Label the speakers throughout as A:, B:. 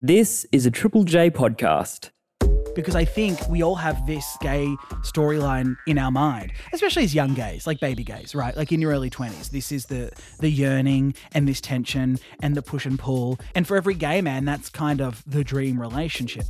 A: This is a Triple J podcast.
B: Because I think we all have this gay storyline in our mind, especially as young gays, like baby gays, right? Like in your early 20s. This is the yearning and this tension and the push and pull. And for every gay man, that's kind of the dream relationship.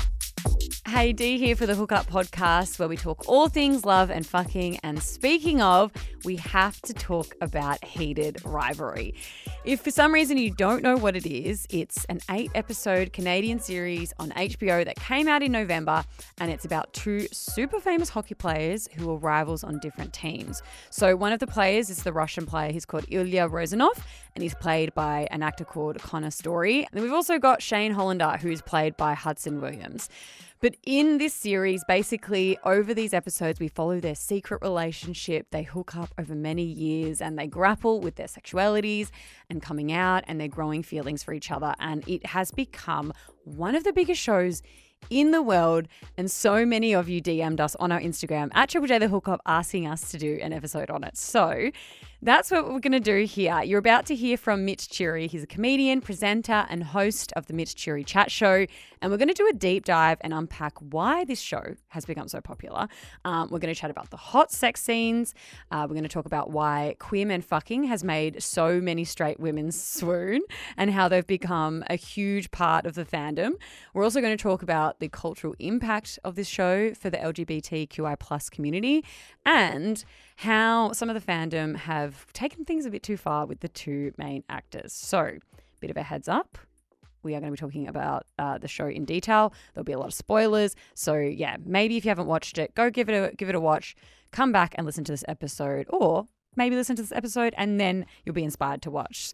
C: Hey, Dee here for the Hook Up podcast, where we talk all things love and fucking. And speaking of, we have to talk about heated rivalry. If for some reason you don't know what it is, it's an 8-episode Canadian series on HBO that came out in November, and it's about two super famous hockey players who are rivals on different teams. So one of the players is the Russian player. He's called Ilya Rozanov, and he's played by an actor called Connor Story. And then we've also got Shane Hollander, who's played by Hudson Williams. But in this series, basically, over these episodes, we follow their secret relationship. They hook up over many years and they grapple with their sexualities and coming out and their growing feelings for each other. And it has become one of the biggest shows in the world. And so many of you DM'd us on our Instagram at Triple J The Hookup asking us to do an episode on it. So that's what we're going to do here. You're about to hear from Mitch Churi. He's a comedian, presenter, and host of the Mitch Churi Chat Show. And we're going to do a deep dive and unpack why this show has become so popular. We're going to chat about the hot sex scenes. We're going to talk about why queer men fucking has made so many straight women swoon and how they've become a huge part of the fandom. We're also going to talk about the cultural impact of this show for the LGBTQI plus community and how some of the fandom have taken things a bit too far with the two main actors. So, bit of a heads up. We are going to be talking about the show in detail. There'll be a lot of spoilers. So, yeah, maybe if you haven't watched it, go give it a watch. Come back and listen to this episode, or maybe listen to this episode and then you'll be inspired to watch.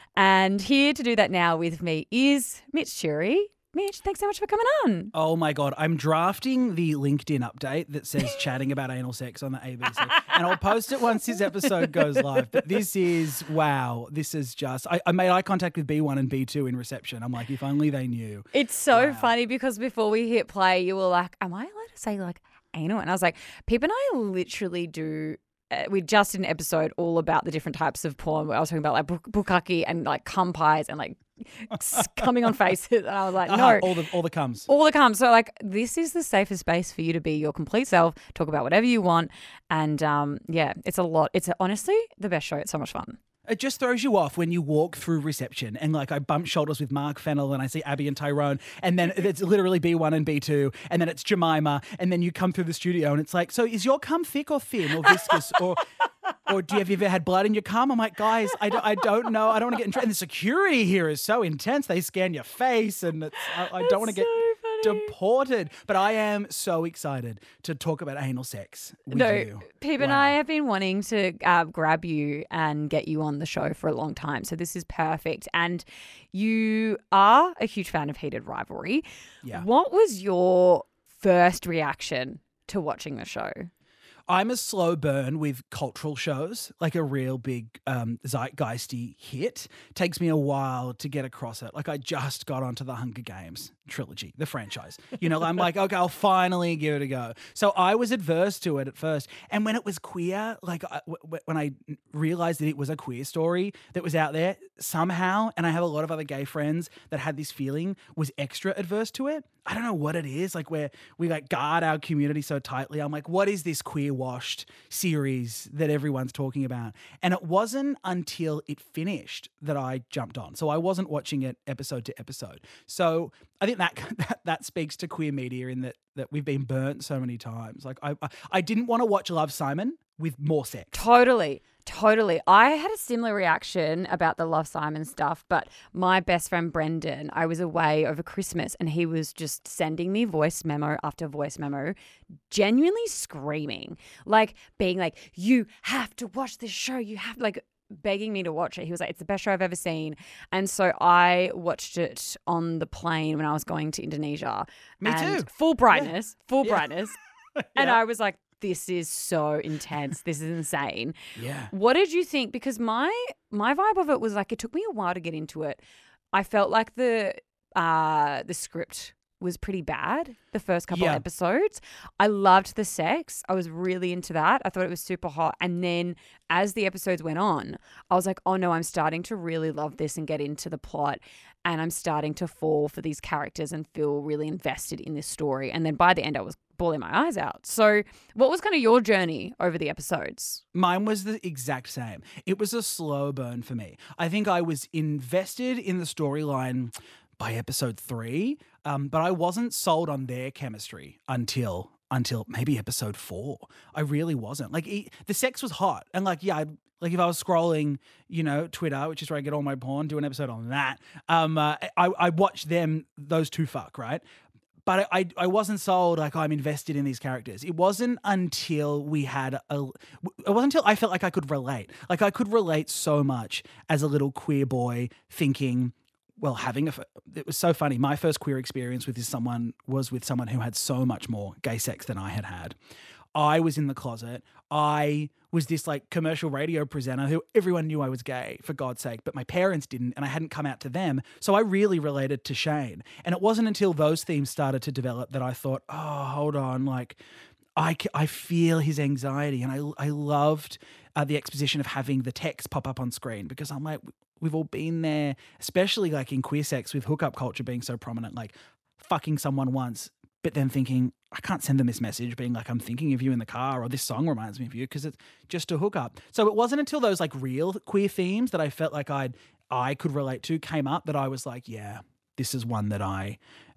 C: And here to do that now with me is Mitch Churi. Mitch, thanks so much for coming on.
B: Oh my God, I'm drafting the LinkedIn update that says chatting about anal sex on the ABC. And I'll post it once this episode goes live. But this is, wow, this is just, I made eye contact with B1 and B2 in reception. I'm like, if only they knew.
C: It's so funny because before we hit play, you were like, am I allowed to say like anal? And I was like, Pip and I literally do. We just did an episode all about the different types of porn where I was talking about like bukkake and like cum pies and like coming on faces. And I was like, no.
B: All the cums.
C: All the cums. So like this is the safest space for you to be your complete self, talk about whatever you want. And yeah, it's a lot. It's honestly the best show. It's so much fun.
B: It just throws you off when you walk through reception and like I bump shoulders with Mark Fennell and I see Abby and Tyrone and then it's literally B1 and B2 and then it's Jemima and then you come through the studio and it's like, so is your cum thick or thin or viscous or have you ever had blood in your cum? I'm like, guys, I don't know. I don't want to get in trouble. And the security here is so intense. They scan your face and I don't want to get deported. But I am so excited to talk about anal sex with you.
C: Pip and I have been wanting to grab you and get you on the show for a long time. So this is perfect. And you are a huge fan of heated rivalry.
B: Yeah.
C: What was your first reaction to watching the show?
B: I'm a slow burn with cultural shows, like a real big zeitgeisty hit. Takes me a while to get across it. Like I just got onto the Hunger Games trilogy, the franchise. You know, I'm like, okay, I'll finally give it a go. So I was adverse to it at first. And when it was queer, like when I realized that it was a queer story that was out there somehow, and I have a lot of other gay friends that had this feeling, was extra adverse to it. I don't know what it is, like where we like guard our community so tightly. I'm like, what is this queer washed series that everyone's talking about? And it wasn't until it finished that I jumped on. So I wasn't watching it episode to episode. So I think that speaks to queer media in that we've been burnt so many times. Like I didn't want to watch Love, Simon with more sex.
C: Totally. I had a similar reaction about the Love, Simon stuff, but my best friend Brendan, I was away over Christmas and he was just sending me voice memo after voice memo, genuinely screaming, like being like, you have to watch this show. You have like begging me to watch it. He was like, it's the best show I've ever seen. And so I watched it on the plane when I was going to Indonesia.
B: Me too.
C: Full brightness.
B: Yeah.
C: And I was like, this is so intense. This is insane.
B: Yeah.
C: What did you think? Because my vibe of it was like, it took me a while to get into it. I felt like the script was pretty bad the first couple of episodes. I loved the sex. I was really into that. I thought it was super hot. And then as the episodes went on, I was like, oh no, I'm starting to really love this and get into the plot. and I'm starting to fall for these characters and feel really invested in this story. And then by the end, I was bawling my eyes out. So what was kind of your journey over the episodes?
B: Mine was the exact same. It was a slow burn for me. I think I was invested in the storyline by episode 3, but I wasn't sold on their chemistry until maybe episode 4. I really wasn't. Like, the sex was hot, and like, yeah, like if I was scrolling, Twitter, which is where I get all my porn, do an episode on that. I watched those two fuck, right? But I wasn't sold, like, I'm invested in these characters. It wasn't until I felt like I could relate. Like, I could relate so much as a little queer boy thinking, well, it was so funny. My first queer experience with someone who had so much more gay sex than I had had. I was in the closet. I was this like commercial radio presenter who everyone knew I was gay, for God's sake, but my parents didn't, and I hadn't come out to them. So I really related to Shane. And it wasn't until those themes started to develop that I thought, oh, hold on, like I feel his anxiety. And I loved the exposition of having the text pop up on screen, because I'm like, we've all been there, especially like in queer sex with hookup culture being so prominent, like fucking someone once, but then thinking, I can't send them this message being like, I'm thinking of you in the car, or this song reminds me of you, because it's just a hookup. So it wasn't until those like real queer themes that I felt like I could relate to came up that I was like, yeah, this is one that I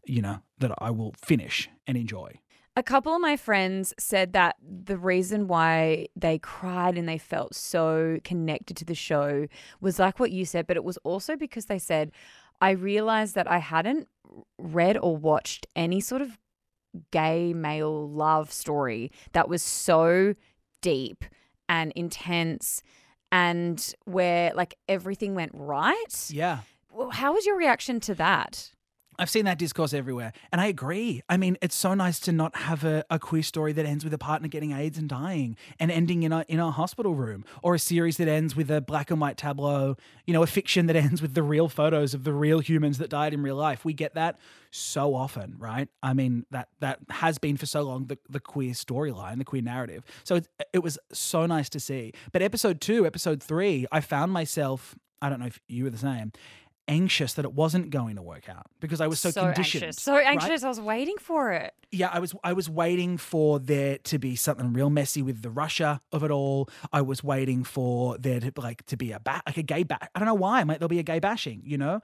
B: will finish and enjoy.
C: A couple of my friends said that the reason why they cried and they felt so connected to the show was like what you said, but it was also because they said, I realized that I hadn't read or watched any sort of gay male love story that was so deep and intense and where like everything went right.
B: Yeah.
C: How was your reaction to that?
B: I've seen that discourse everywhere, and I agree. I mean, it's so nice to not have a queer story that ends with a partner getting AIDS and dying and ending in a hospital room, or a series that ends with a black and white tableau, a fiction that ends with the real photos of the real humans that died in real life. We get that so often, right? I mean, that has been for so long the queer storyline, the queer narrative. So it was so nice to see. But episode 2, episode 3, I found myself, I don't know if you were the same, anxious that it wasn't going to work out, because I was so conditioned.
C: So anxious.
B: Right?
C: I was waiting for it.
B: Yeah, I was waiting for there to be something real messy with the Russia of it all. I was waiting for there to be a gay bash. I don't know why. There'll be a gay bashing,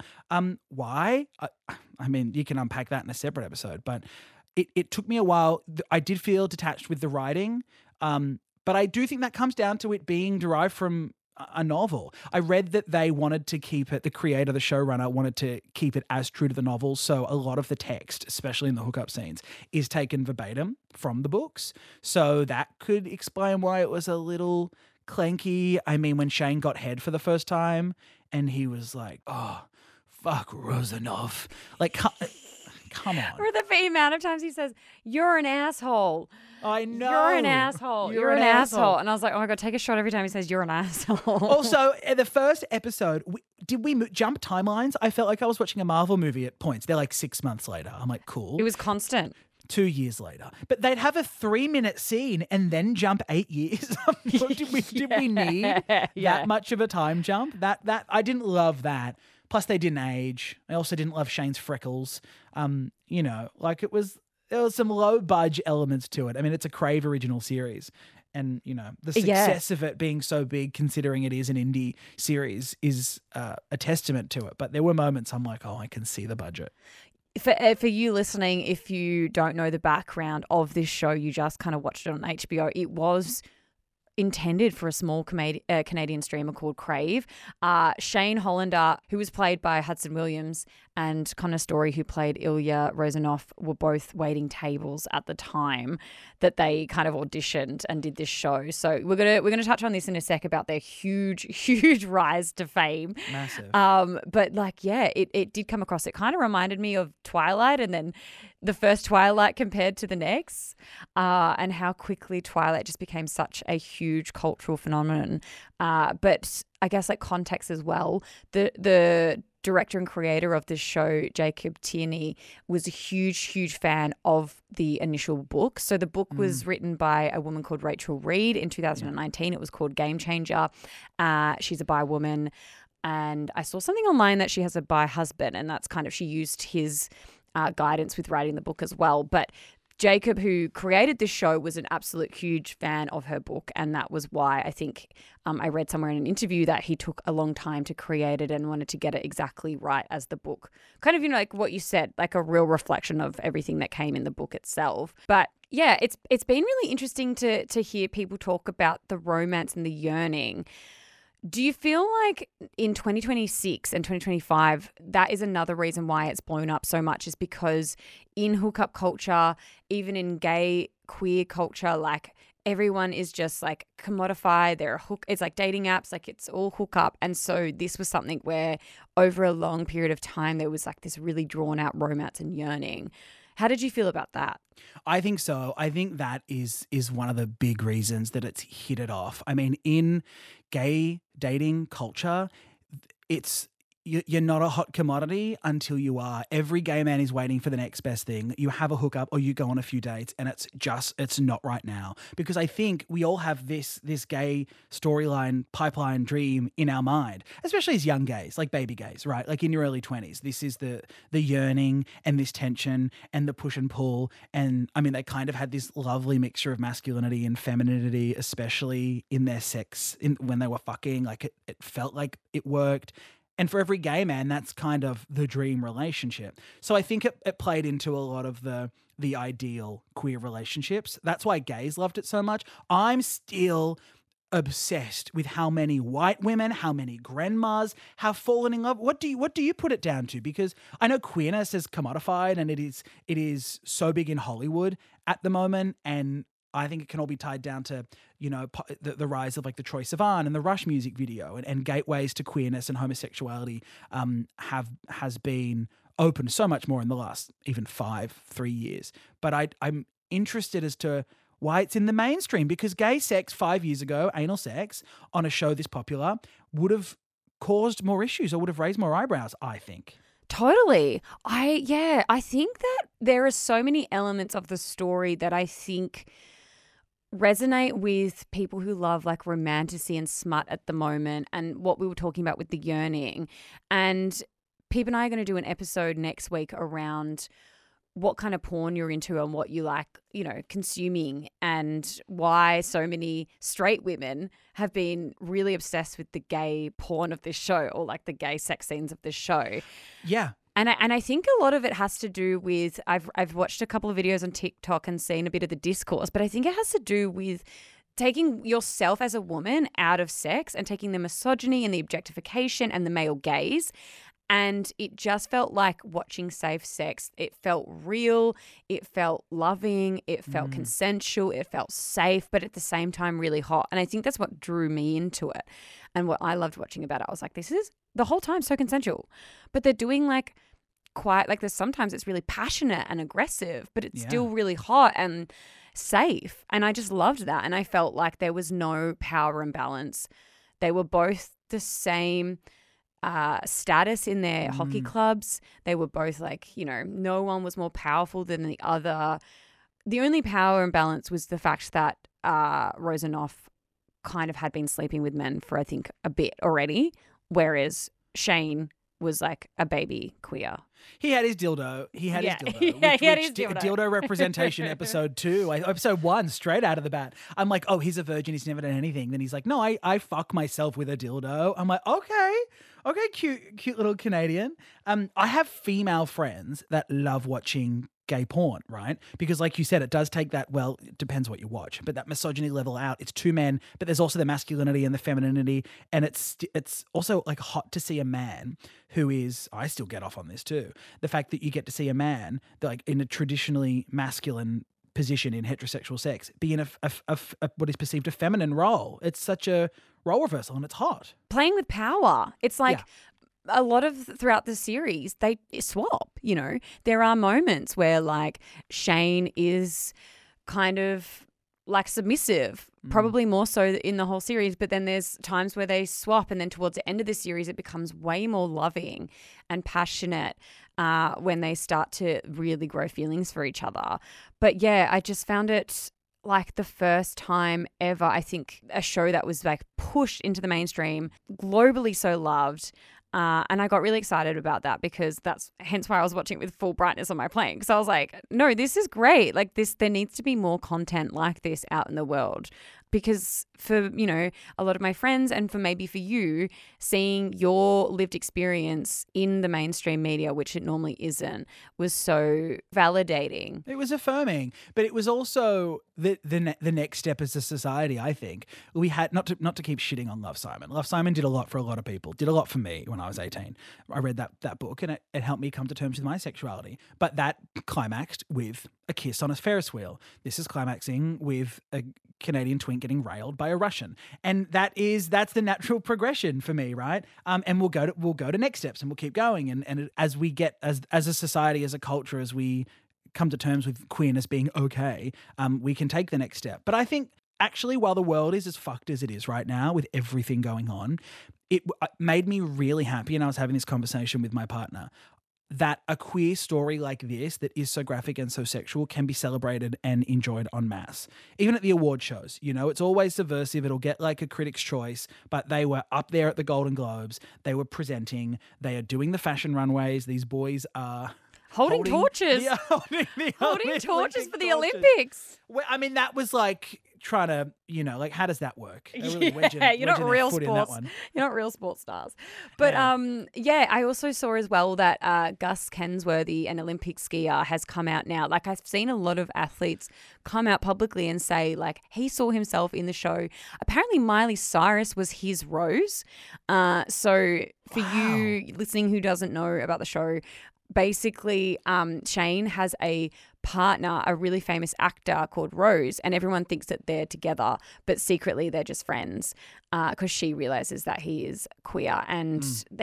B: Why? I mean, you can unpack that in a separate episode, but it took me a while. I did feel detached with the writing, but I do think that comes down to it being derived from a novel. I read that they wanted to keep it, the creator, the showrunner, wanted to keep it as true to the novel. So a lot of the text, especially in the hookup scenes, is taken verbatim from the books. So that could explain why it was a little clanky. I mean, when Shane got head for the first time and he was like, oh, fuck Rosanov. Like, come on.
C: Or the amount of times he says, you're an asshole.
B: I know.
C: You're an asshole. You're an asshole. And I was like, oh my God, take a shot every time he says you're an asshole.
B: Also, in the first episode, did we jump timelines? I felt like I was watching a Marvel movie at points. They're like 6 months later. I'm like, cool.
C: It was constant.
B: 2 years later. But they'd have a 3-minute scene and then jump 8 years. Did we need that much of a time jump? That I didn't love that. Plus, they didn't age. I also didn't love Shane's freckles. There was some low budge elements to it. I mean, it's a Crave original series. And, the success of it being so big, considering it is an indie series, is a testament to it. But there were moments I'm like, oh, I can see the budget.
C: For you listening, if you don't know the background of this show, you just kind of watched it on HBO. It was intended for a small Canadian streamer called Crave. Shane Hollander, who was played by Hudson Williams, and Connor Story, who played Ilya Rozanov, were both waiting tables at the time that they kind of auditioned and did this show. So we're gonna touch on this in a sec about their huge rise to fame.
B: Massive.
C: But it did come across. It kind of reminded me of Twilight, and then the first Twilight compared to the next, and how quickly Twilight just became such a huge cultural phenomenon. But I guess like context as well, the director and creator of this show, Jacob Tierney, was a huge fan of the initial book. So the book was written by a woman called Rachel Reed in 2019. It was called Game Changer. She's a bi woman. And I saw something online that she has a bi husband, and that's kind of, she used his guidance with writing the book as well. But Jacob, who created this show, was an absolute huge fan of her book, and that was why I think I read somewhere in an interview that he took a long time to create it and wanted to get it exactly right as the book. Kind of, like what you said, like a real reflection of everything that came in the book itself. But yeah, it's been really interesting to hear people talk about the romance and the yearning. Do you feel like in 2026 and 2025, that is another reason why it's blown up so much, is because in hookup culture, even in gay queer culture, like everyone is just like commodified. It's like dating apps, like it's all hookup. And so this was something where over a long period of time, there was like this really drawn out romance and yearning. How did you feel about that?
B: I think so. I think that is one of the big reasons that it's hit it off. I mean, in gay dating culture, you're not a hot commodity until you are. Every gay man is waiting for the next best thing. You have a hookup or you go on a few dates, and it's not right now. Because I think we all have this gay storyline, pipeline dream in our mind, especially as young gays, like baby gays, right? Like in your early 20s. This is the yearning and this tension and the push and pull. And I mean, they kind of had this lovely mixture of masculinity and femininity, especially in their sex when they were fucking. Like it felt like it worked. And for every gay man, that's kind of the dream relationship. So I think it played into a lot of the ideal queer relationships. That's why gays loved it so much. I'm still obsessed with how many white women, how many grandmas have fallen in love. What do you put it down to? Because I know queerness is commodified and it is so big in Hollywood at the moment, and I think it can all be tied down to, the rise of like the Troye Sivan and the Rush music video, and gateways to queerness and homosexuality has been opened so much more in the last even 3 years. But I'm interested as to why it's in the mainstream, because gay sex 5 years ago, anal sex on a show this popular would have caused more issues or would have raised more eyebrows, I think.
C: Totally. I think that there are so many elements of the story that I think resonate with people who love like romantasy and smut at the moment, and what we were talking about with the yearning. And Pip and I are going to do an episode next week around what kind of porn you're into and what you like, consuming, and why so many straight women have been really obsessed with the gay porn of this show, or like the gay sex scenes of this show.
B: Yeah.
C: And I think a lot of it has to do with, I've watched a couple of videos on TikTok and seen a bit of the discourse, but I think it has to do with taking yourself as a woman out of sex and taking the misogyny and the objectification and the male gaze. And it just felt like watching safe sex. It felt real. It felt loving. It felt consensual. It felt safe, but at the same time really hot. And I think that's what drew me into it. And what I loved watching about it, I was like, this is the whole time so consensual. But they're doing like quite, like there's sometimes it's really passionate and aggressive, but it's still really hot and safe. And I just loved that. And I felt like there was no power imbalance. They were both the same status in their hockey clubs. They were both like, no one was more powerful than the other. The only power imbalance was the fact that Rosanoff kind of had been sleeping with men for, I think, a bit already, whereas Shane was like a baby queer.
B: He had his dildo. He had his dildo.
C: Yeah, he had his dildo.
B: Dildo representation episode 2. Episode 1, straight out of the bat. I'm like, oh, he's a virgin. He's never done anything. Then he's like, no, I fuck myself with a dildo. I'm like, okay, cute little Canadian. I have female friends that love watching gay porn, right? Because like you said, it does take that, well, it depends what you watch, but that misogyny level out. It's two men, but there's also the masculinity and the femininity. And it's also like hot to see a man who is, I still get off on this too, the fact that you get to see a man like in a traditionally masculine position in heterosexual sex be in a what is perceived a feminine role. It's such a role reversal and it's hot.
C: Playing with power. It's like a lot of throughout the series, they swap, There are moments where like Shane is kind of like submissive, probably more so in the whole series, but then there's times where they swap, and then towards the end of the series it becomes way more loving and passionate when they start to really grow feelings for each other. But yeah, I just found it like the first time ever, I think, a show that was like pushed into the mainstream, globally so loved. And I got really excited about that because that's hence why I was watching it with full brightness on my plane. Because I was like, no, this is great. Like there needs to be more content like this out in the world. Because for, you know, a lot of my friends and for maybe for you, seeing your lived experience in the mainstream media, which it normally isn't, was so validating.
B: It was affirming, but it was also the next step as a society. I think we had not to keep shitting on Love, Simon. Love, Simon did a lot for a lot of people. Did a lot for me when I was 18. I read that book and it helped me come to terms with my sexuality. But that climaxed with a kiss on a Ferris wheel. This is climaxing with a Canadian twink getting railed by a Russian, and that's the natural progression for me, right? And we'll go to next steps, and we'll keep going, and as we get as a society, as a culture, as we come to terms with queerness being okay, we can take the next step. But I think actually, while the world is as fucked as it is right now with everything going on, it made me really happy, and I was having this conversation with my partner, that a queer story like this that is so graphic and so sexual can be celebrated and enjoyed en masse. Even at the award shows, you know, it's always subversive. It'll get like a Critics' Choice, but they were up there at the Golden Globes. They were presenting. They are doing the fashion runways. These boys are
C: holding torches.
B: Holding
C: torches for the Olympics.
B: Well, I mean, that was like trying to, you know, like, how does that work? Really you're
C: not real sports. You're not real sports stars. But I also saw as well that Gus Kensworthy, an Olympic skier, has come out now. Like, I've seen a lot of athletes come out publicly and say, like, he saw himself in the show. Apparently, Miley Cyrus was his Rose. So for you listening who doesn't know about the show, basically, Shane has a partner, a really famous actor called Rose, and everyone thinks that they're together, but secretly they're just friends because she realizes that he is queer, and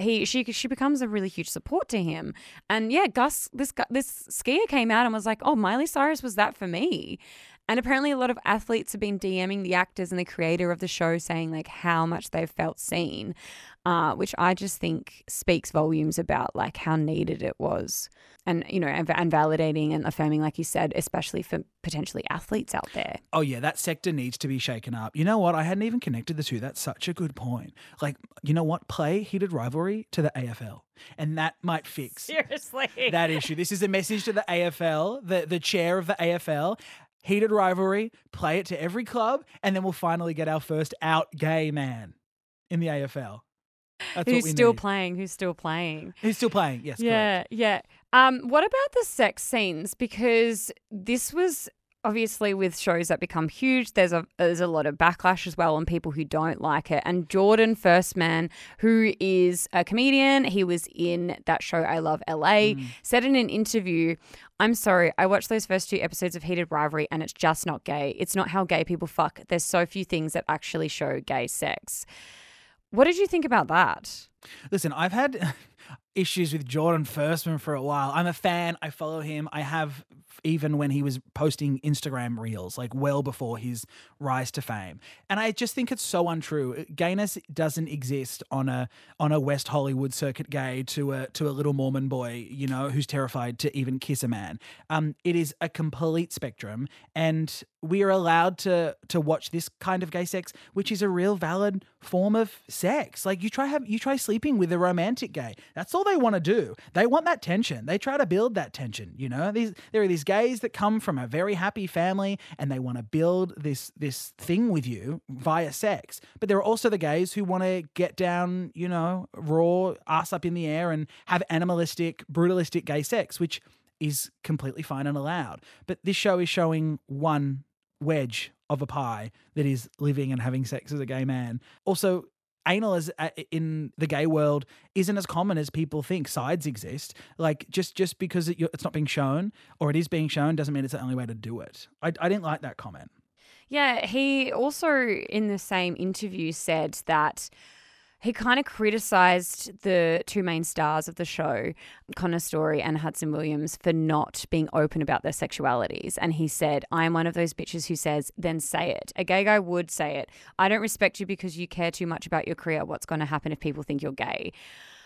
C: she becomes a really huge support to him. And yeah, Gus, this skier came out and was like, "Oh, Miley Cyrus was that for me." And apparently a lot of athletes have been DMing the actors and the creator of the show saying like how much they've felt seen, which I just think speaks volumes about like how needed it was. And, you know, and validating and affirming, like you said, especially for potentially athletes out there.
B: Oh, yeah, that sector needs to be shaken up. You know what? I hadn't even connected the two. That's such a good point. Like, you know what? Play Heated Rivalry to the AFL, and that might fix
C: seriously
B: that issue. This is a message to the AFL, the chair of the AFL. Heated Rivalry, play it to every club, and then we'll finally get our first out gay man in the AFL. That's
C: Who's
B: what we
C: still
B: need.
C: playing? Who's still playing?
B: Who's still playing? Yes.
C: Yeah,
B: correct.
C: yeah. What about the sex scenes? Because this was obviously with shows that become huge, there's a lot of backlash as well on people who don't like it. And Jordan Firstman, who is a comedian, he was in that show I Love LA, said in an interview, "I'm sorry, I watched those first 2 episodes of Heated Rivalry and it's just not gay. It's not how gay people fuck. There's so few things that actually show gay sex." What did you think about that?
B: Listen, I've had issues with Jordan Firstman for a while. I'm a fan. I follow him. I have even when he was posting Instagram reels, like well before his rise to fame. And I just think it's so untrue. Gayness doesn't exist on a West Hollywood circuit gay to a little Mormon boy, you know, who's terrified to even kiss a man. It is a complete spectrum, and we are allowed to watch this kind of gay sex, which is a real valid form of sex. Like you try sleeping with a romantic gay. That's all they want to do. They want that tension. They try to build that tension. You know, there are these gays that come from a very happy family and they want to build this thing with you via sex. But there are also the gays who want to get down, you know, raw, ass up in the air and have animalistic, brutalistic gay sex, which is completely fine and allowed. But this show is showing one wedge of a pie that is living and having sex as a gay man. Also, anal is in the gay world isn't as common as people think. Sides exist. Like just because it's not being shown or it is being shown doesn't mean it's the only way to do it. I didn't like that comment.
C: Yeah, he also in the same interview said that he kind of criticised the 2 main stars of the show, Connor Story and Hudson Williams, for not being open about their sexualities. And he said, "I'm one of those bitches who says, then say it. A gay guy would say it. I don't respect you because you care too much about your career. What's going to happen if people think you're gay?"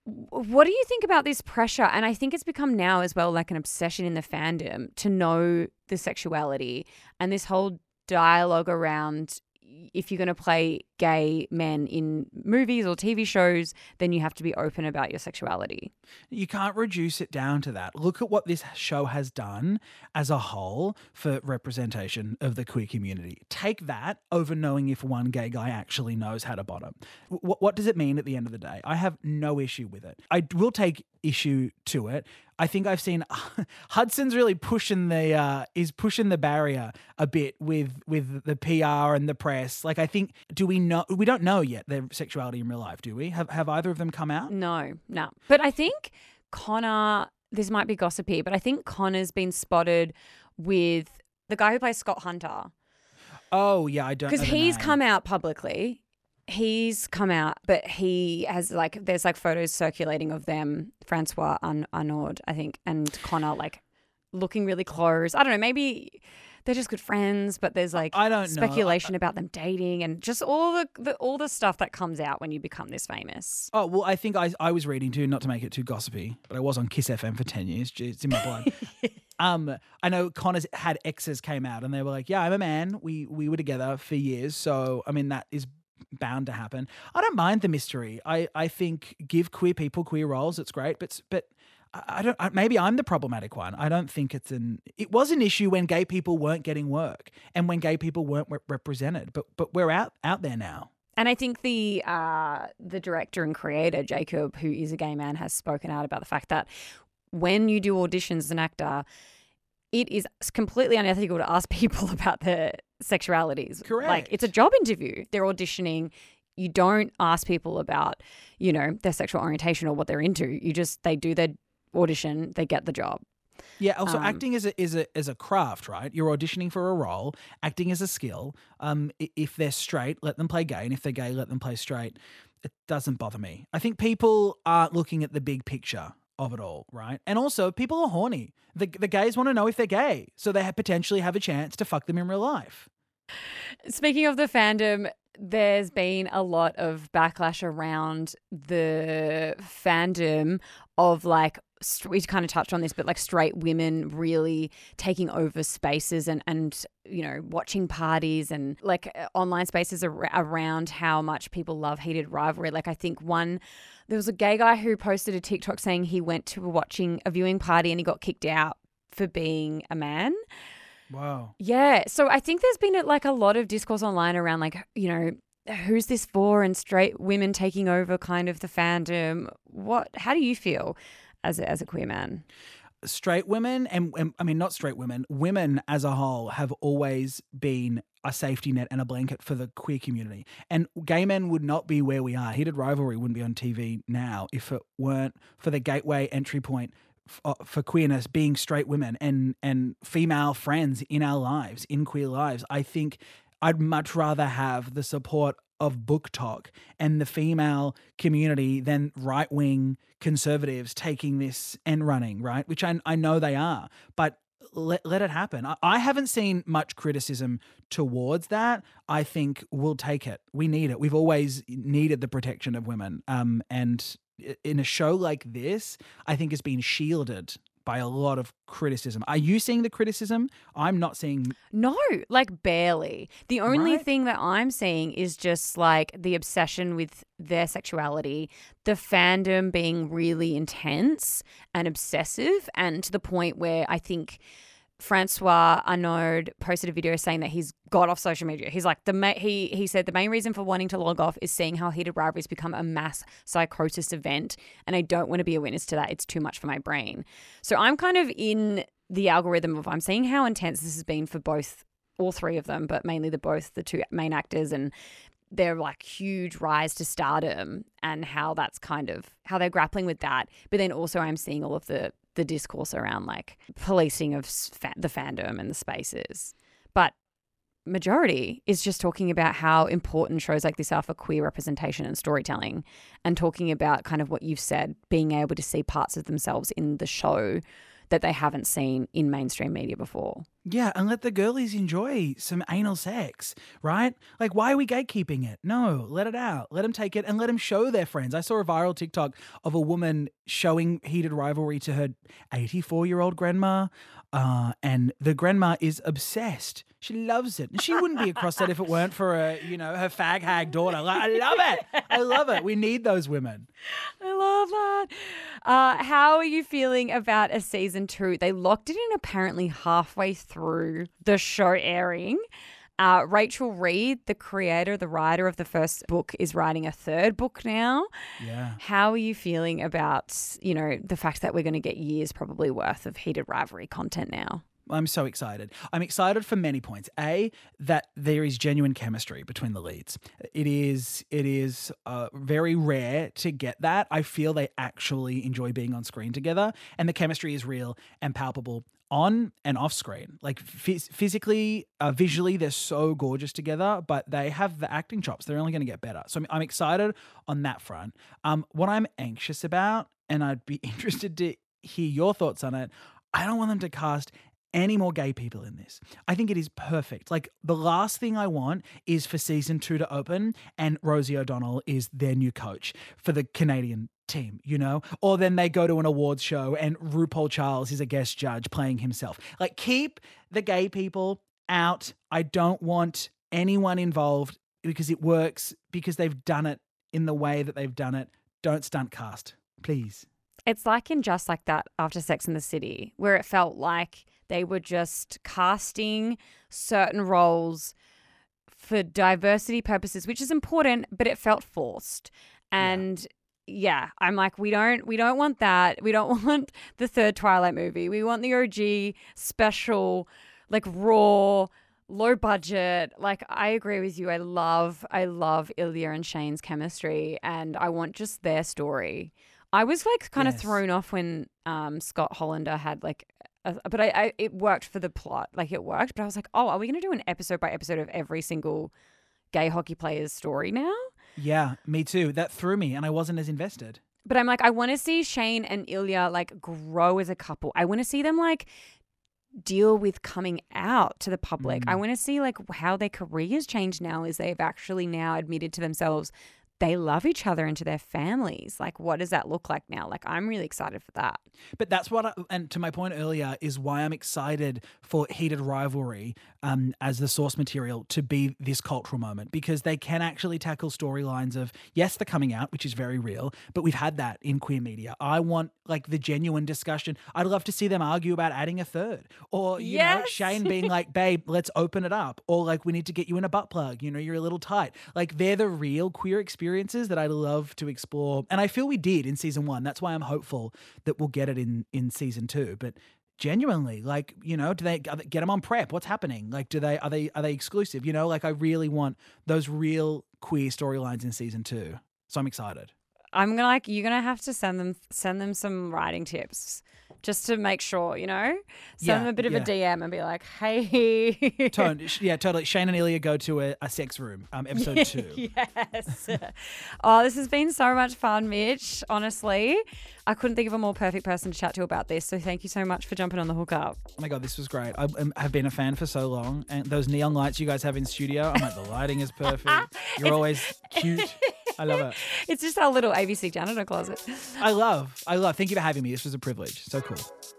C: What do you think about this pressure? And I think it's become now as well like an obsession in the fandom to know the sexuality and this whole dialogue around if you're going to play gay men in movies or TV shows, then you have to be open about your sexuality.
B: You can't reduce it down to that. Look at what this show has done as a whole for representation of the queer community. Take that over knowing if one gay guy actually knows how to bottom. What does it mean at the end of the day? I have no issue with it. I will take issue to it. I think I've seen Hudson's really pushing the barrier a bit with the PR and the press. Like, I think, we don't know yet their sexuality in real life, do we? Have either of them come out?
C: No. But I think Connor, this might be gossipy, but I think Connor's been spotted with the guy who plays Scott Hunter.
B: Oh, yeah, I don't know.
C: Because he's come out publicly. He's come out, but he has there's photos circulating of them, Francois Arnaud, I think, and Connor looking really close. I don't know, maybe they're just good friends, but there's
B: I don't
C: speculation about them dating and just all the stuff that comes out when you become this famous.
B: Oh, well, I think I was reading too, not to make it too gossipy, but I was on Kiss FM for 10 years. It's in my blood. I know Connor's had exes came out and they were like, yeah, I'm a man. We were together for years. So, I mean, that is bound to happen. I don't mind the mystery. I think give queer people queer roles. It's great, but maybe I'm the problematic one. I don't think it was an issue when gay people weren't getting work and when gay people weren't represented, but we're out there now.
C: And I think the director and creator, Jacob, who is a gay man, has spoken out about the fact that when you do auditions as an actor, it is completely unethical to ask people about their sexualities.
B: Correct.
C: It's a job interview. They're auditioning. You don't ask people about, their sexual orientation or what they're into. They do their audition, they get the job.
B: Yeah. Also, acting is a craft, right? You're auditioning for a role. Acting is a skill. If they're straight, let them play gay, and if they're gay, let them play straight. It doesn't bother me. I think people aren't looking at the big picture of it all, right? And also, people are horny. The gays want to know if they're gay, so they potentially have a chance to fuck them in real life.
C: Speaking of the fandom, there's been a lot of backlash around the fandom of we kind of touched on this, but straight women really taking over spaces and watching parties and online spaces around how much people love heated rivalry. I think there was a gay guy who posted a TikTok saying he went to a viewing party and he got kicked out for being a man.
B: Wow.
C: Yeah. So I think there's been a lot of discourse online around who's this for and straight women taking over kind of the fandom. How do you feel as a queer man?
B: Straight women and I mean, not straight women, women as a whole have always been a safety net and a blanket for the queer community. And gay men would not be where we are. Heated Rivalry wouldn't be on TV now if it weren't for the gateway entry point for queerness being straight women and female friends in our lives, in queer lives. I think I'd much rather have the support of Book Talk and the female community than right-wing conservatives taking this and running, right? Which I know they are, but let it happen. I haven't seen much criticism towards that. I think we'll take it. We need it. We've always needed the protection of women. And in a show like this, I think it's been shielded by a lot of criticism. Are you seeing the criticism? I'm not seeing.
C: No, barely. The only thing that I'm seeing is just the obsession with their sexuality, the fandom being really intense and obsessive, and to the point where I think Francois Arnaud posted a video saying that he's got off social media. He's he said the main reason for wanting to log off is seeing how heated rivalries become a mass psychosis event, and I don't want to be a witness to that. It's too much for my brain. So I'm kind of in the algorithm of I'm seeing how intense this has been for all three of them, but mainly the two main actors and their huge rise to stardom and how that's kind of how they're grappling with that. But then also I'm seeing all of the discourse around policing of the fandom and the spaces. But majority is just talking about how important shows like this are for queer representation and storytelling, and talking about kind of what you've said, being able to see parts of themselves in the show that they haven't seen in mainstream media before.
B: Yeah, and let the girlies enjoy some anal sex, right? Like, why are we gatekeeping it? No, let it out. Let them take it and let them show their friends. I saw a viral TikTok of a woman showing Heated Rivalry to her 84-year-old grandma, and the grandma is obsessed. She loves it. And she wouldn't be across that if it weren't for her fag hag daughter. Like, I love it. I love it. We need those women.
C: I love that. How are you feeling about a season 2? They locked it in apparently halfway through the show airing. Rachel Reed, the creator, the writer of the first book, is writing a third book now.
B: Yeah.
C: How are you feeling about, the fact that we're going to get years probably worth of Heated Rivalry content now?
B: I'm so excited. I'm excited for many points. A, that there is genuine chemistry between the leads. It is very rare to get that. I feel they actually enjoy being on screen together, and the chemistry is real and palpable on and off screen. Like physically, visually, they're so gorgeous together, but they have the acting chops. They're only going to get better. So I'm excited on that front. What I'm anxious about, and I'd be interested to hear your thoughts on it, I don't want them to cast any more gay people in this. I think it is perfect. Like, the last thing I want is for season 2 to open and Rosie O'Donnell is their new coach for the Canadian team, Or then they go to an awards show and RuPaul Charles is a guest judge playing himself. Like, keep the gay people out. I don't want anyone involved because it works, because they've done it in the way that they've done it. Don't stunt cast, please.
C: It's like in Just Like That after Sex and the City, where it felt like they were just casting certain roles for diversity purposes, which is important, but it felt forced. And yeah, I'm like, we don't want that. We don't want the third Twilight movie. We want the OG special, like raw, low budget. Like, I agree with you. I love Ilya and Shane's chemistry, and I want just their story. I was like kind of thrown off when Scott Hollander had like, but it worked for the plot. Like, it worked, but I was like, oh, are we going to do an episode by episode of every single gay hockey player's story now?
B: Yeah, me too. That threw me, and I wasn't as invested.
C: But I'm like, I want to see Shane and Ilya like grow as a couple. I want to see them like deal with coming out to the public. I want to see like how their careers change now as they've actually now admitted to themselves they love each other and to their families. Like, what does that look like now? Like, I'm really excited for that.
B: But that's and to my point earlier, is why I'm excited for Heated Rivalry as the source material to be this cultural moment, because they can actually tackle storylines of, yes, the coming out, which is very real, but we've had that in queer media. I want like the genuine discussion. I'd love to see them argue about adding a third, or, you know, Shane being like, babe, let's open it up. Or like, we need to get you in a butt plug. You know, you're a little tight. Like, they're the real queer experiences that I love to explore. And I feel we did in season 1. That's why I'm hopeful that we'll get it in season 2. But genuinely, like, you know, do they get them on prep? What's happening? Like, are they exclusive? You know, like, I really want those real queer storylines in season 2. So I'm excited.
C: You're gonna have to send them some writing tips just to make sure, you know, send them a bit of a DM and be like, hey.
B: Totally. Shane and Ilya go to a sex room, episode 2.
C: Yes. Oh, this has been so much fun, Mitch. Honestly, I couldn't think of a more perfect person to chat to about this. So thank you so much for jumping on the hookup.
B: Oh my God, this was great. I have been a fan for so long. And those neon lights you guys have in studio, I'm like, the lighting is perfect. You're always cute. I love it.
C: It's just our little ABC janitor closet.
B: I love. Thank you for having me. This was a privilege. So cool.